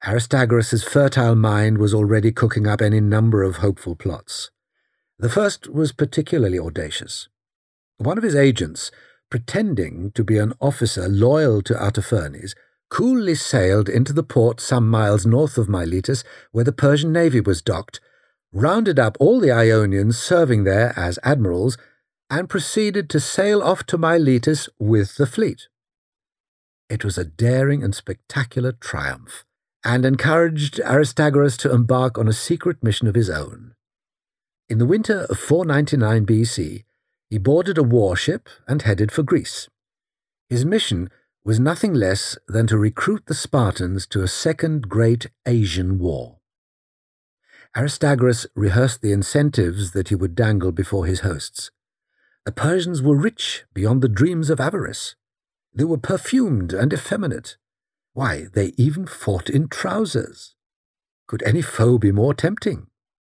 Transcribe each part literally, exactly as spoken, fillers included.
Aristagoras' fertile mind was already cooking up any number of hopeful plots. The first was particularly audacious. One of his agents, pretending to be an officer loyal to Artaphernes, coolly sailed into the port some miles north of Miletus, where the Persian navy was docked, rounded up all the Ionians serving there as admirals, and proceeded to sail off to Miletus with the fleet. It was a daring and spectacular triumph, and encouraged Aristagoras to embark on a secret mission of his own. In the winter of four ninety-nine B C, he boarded a warship and headed for Greece. His mission was nothing less than to recruit the Spartans to a second great Asian war. Aristagoras rehearsed the incentives that he would dangle before his hosts. The Persians were rich beyond the dreams of avarice. They were perfumed and effeminate. Why, they even fought in trousers. Could any foe be more tempting?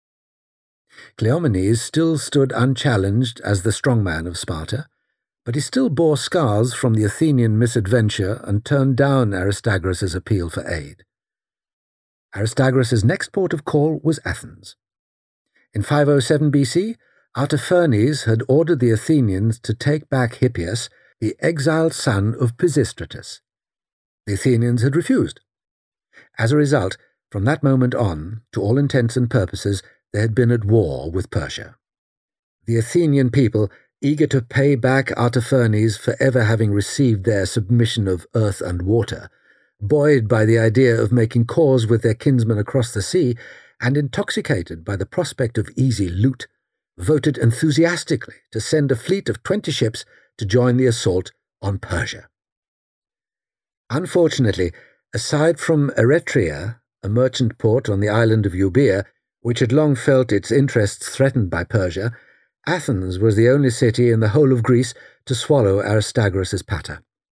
Cleomenes still stood unchallenged as the strongman of Sparta, but he still bore scars from the Athenian misadventure and turned down Aristagoras' appeal for aid. Aristagoras' next port of call was Athens. In five oh seven B C, Artaphernes had ordered the Athenians to take back Hippias, the exiled son of Pisistratus. The Athenians had refused. As a result, from that moment on, to all intents and purposes, they had been at war with Persia. The Athenian people, eager to pay back Artaphernes for ever having received their submission of earth and water, buoyed by the idea of making cause with their kinsmen across the sea, and intoxicated by the prospect of easy loot, voted enthusiastically to send a fleet of twenty ships to join the assault on Persia. Unfortunately, aside from Eretria, a merchant port on the island of Euboea, which had long felt its interests threatened by Persia, Athens was the only city in the whole of Greece to swallow Aristagoras' patter.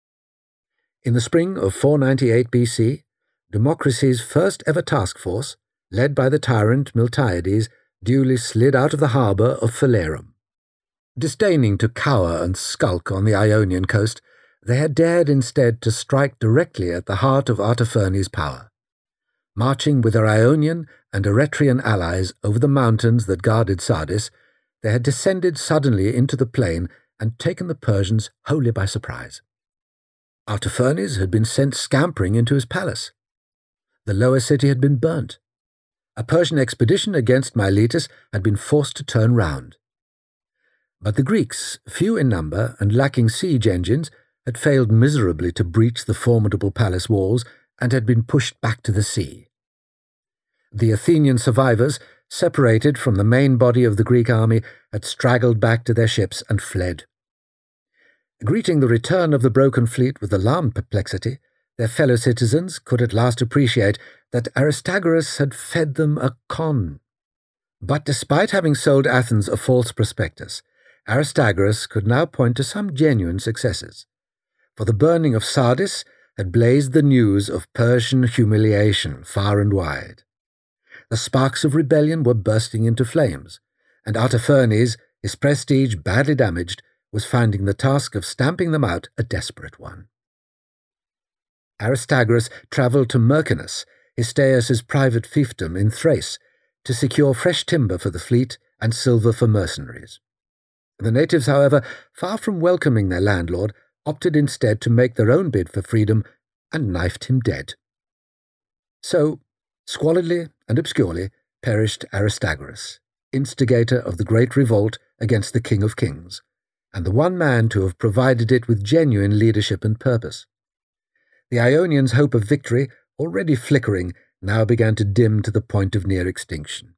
In the spring of four ninety-eight B C, Democracies' first ever task force, led by the tyrant Miltiades, duly slid out of the harbour of Phalerum. Disdaining to cower and skulk on the Ionian coast, they had dared instead to strike directly at the heart of Artaphernes' power. Marching with their Ionian and Eretrian allies over the mountains that guarded Sardis, they had descended suddenly into the plain and taken the Persians wholly by surprise. Artaphernes had been sent scampering into his palace. The lower city had been burnt. A Persian expedition against Miletus had been forced to turn round. But the Greeks, few in number and lacking siege engines, had failed miserably to breach the formidable palace walls and had been pushed back to the sea. The Athenian survivors, separated from the main body of the Greek army, had straggled back to their ships and fled. Greeting the return of the broken fleet with alarmed perplexity, their fellow citizens could at last appreciate that Aristagoras had fed them a con. But despite having sold Athens a false prospectus, Aristagoras could now point to some genuine successes. For the burning of Sardis had blazed the news of Persian humiliation far and wide. The sparks of rebellion were bursting into flames, and Artaphernes, his prestige badly damaged, was finding the task of stamping them out a desperate one. Aristagoras travelled to Myrcanus, Hystas's private fiefdom in Thrace, to secure fresh timber for the fleet and silver for mercenaries. The natives, however, far from welcoming their landlord, opted instead to make their own bid for freedom and knifed him dead. So, squalidly and obscurely, perished Aristagoras, instigator of the great revolt against the King of Kings, and the one man to have provided it with genuine leadership and purpose. The Ionians' hope of victory, already flickering, now began to dim to the point of near extinction.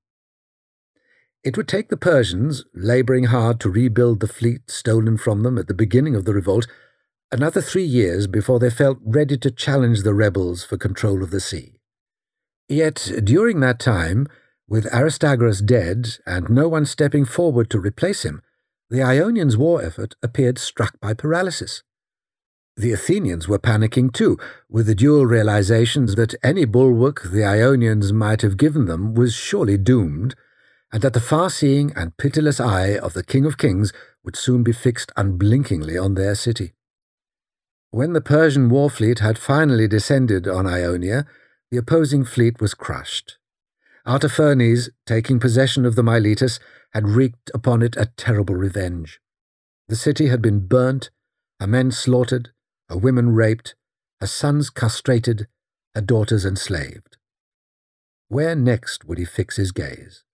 It would take the Persians, labouring hard to rebuild the fleet stolen from them at the beginning of the revolt, another three years before they felt ready to challenge the rebels for control of the sea. Yet, during that time, with Aristagoras dead and no one stepping forward to replace him, the Ionians' war effort appeared struck by paralysis. The Athenians were panicking too, with the dual realizations that any bulwark the Ionians might have given them was surely doomed, and that the far-seeing and pitiless eye of the King of Kings would soon be fixed unblinkingly on their city. When the Persian war fleet had finally descended on Ionia, The opposing fleet was crushed. Artaphernes, taking possession of the Miletus, had wreaked upon it a terrible revenge. The city had been burnt, her men slaughtered, her women raped, her sons castrated, her daughters enslaved. Where next would he fix his gaze?